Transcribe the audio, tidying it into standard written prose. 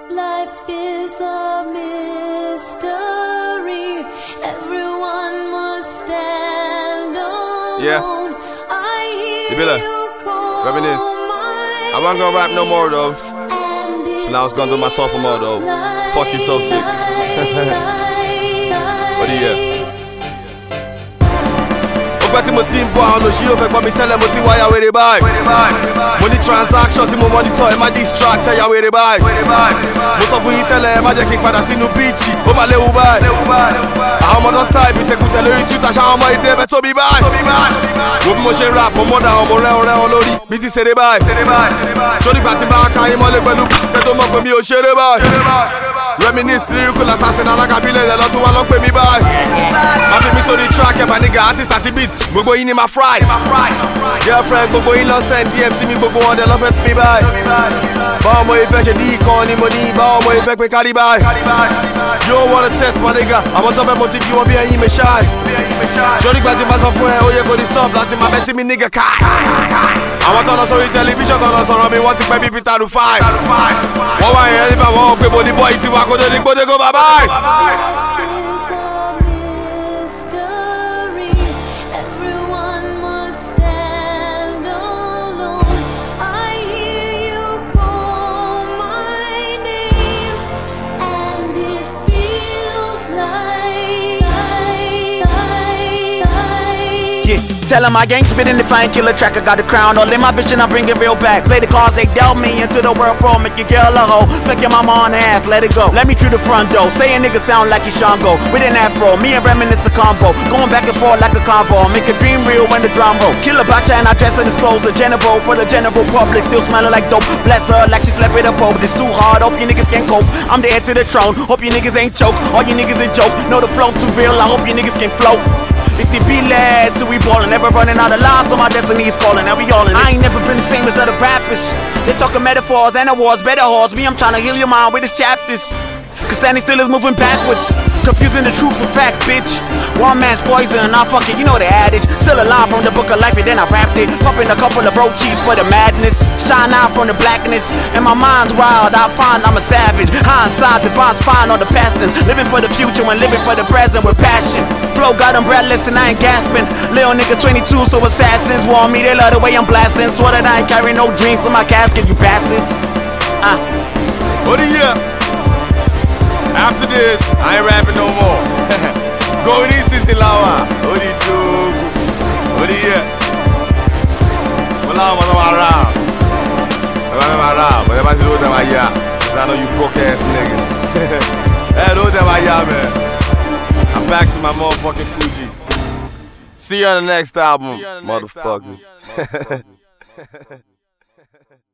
Life is a mystery. Everyone must stand alone. Yeah. I hear you call Reminisce. my I wasn't gonna rap no more though. name, So now I was gonna do my sophomore though. Fuck you so sick. What do you? Ọgbẹ́ tí mo ti ń bọ̀ àwọn òṣì yóò fẹ́ gbọ́ mi tẹ́lẹ̀ mo ti wáyà wèrè báyìí. Mo ní transaction tí mo monitor ẹ má distract ẹ̀yà wèrè báyìí. Mo sọ fún yín tẹ́lẹ̀ ẹ má jẹ́ kí n padà sínú bíìchì ó máa léwu báyìí. Àwọn ọmọ tó ń ta ibi tẹkùtẹ lórí Twitter ṣáwọn ọmọ ìdí ẹ̀fẹ̀ tóbi báyìí. Wo bí mo ṣe ń rap mo mọ́dà ọmọ rẹ́wọ̀n lórí bí ti ṣeré báyìí. Ṣódìgbà tí máa ka yín mọ́lé pẹ̀lú pẹ́ tó mọ̀ pé mi ò ṣeré báyìí. Reminisce lyrical assassin alákàbílẹ̀ rẹ̀ lọ́tún wá lọ́ pè mí báyìí. Má fi mi sórí track ẹ̀ bá nígà artist àti beat gbogbo yín ni ma fry. Girlfriend gbogbo yín lọ send DM sí mi gbogbo wọn dẹ̀ lọ́ fẹ́ fi báyìí. Báwo mo ìfẹ́ ṣe dí ìkan ni mo ní báwo mo ìfẹ́ pé kárí báyìí. You don't wanna test my nigga àwọn tó fẹ́ mo ti kí wọn bí ẹyin mi ṣáì. Ṣódìgbà tí ma sọ fún ẹ ó yẹ kó di stop láti máa bẹ́ sí mi nigga káì. Àwọn tó lọ sórí tẹlifíṣàn tó lọ sọ̀rọ̀ mi wọ́n ti pẹ́ bí Peter Rufai. Wọ́n wá yẹn nípa wọ́n pé mo ní bọ́ ìtì wa kó tó ní gbódégó bàbá. Tell 'em I ain't spitting if I ain't kill a track. I got the crown all in my vision, I'm bringing real back. Play the cards they dealt me into the world for. Make your girl a hoe, flick your mama on the ass, let it go. Let me through the front door, say a nigga sound like he Shango. With an afro, me and Reminisce a combo. Going back and forth like a convo, make a dream real when the drum roll. Kill a bacha and I dress in his clothes, a general for the general public. Still smelling like dope, bless her like she slept with a pope. This too hard, hope you niggas can cope. I'm the heir to the throne, hope you niggas ain't choke. All you niggas a joke, know the flow too real, I hope you niggas can float. It's the B-lad till we ballin', never running out of lines, so my destiny is calling, now we all in. I ain't never been the same as other rappers. They talking metaphors and awards, better horse. Me, I'm tryna heal your mind with his chapters. Cause standing still is moving backwards. Confusing the truth with fact, bitch. One man's poison, I fuck it, you know the adage. Still alive from the book of life, and then I rapped it. Popping a couple of bro cheats for the madness. Shine out from the blackness. And my mind's wild, I find I'm a savage. High inside, divine spine on the past tense. Living for the future and living for the present with passion. Flow got them breathless and I ain't gasping. Little nigga 22, so assassins want me. They love the way I'm blasting. Swear that I ain't carry no dreams for my casket, you bastards. What do you? After this, I ain't rapping no more. Going in since Lawa. What do you do? What do you? Well, I'm around. I'm around. Whenever you know them, I know you broke ass niggas. Hey, know them, man. I'm back to my motherfucking Fuji. See you on the next album, motherfuckers.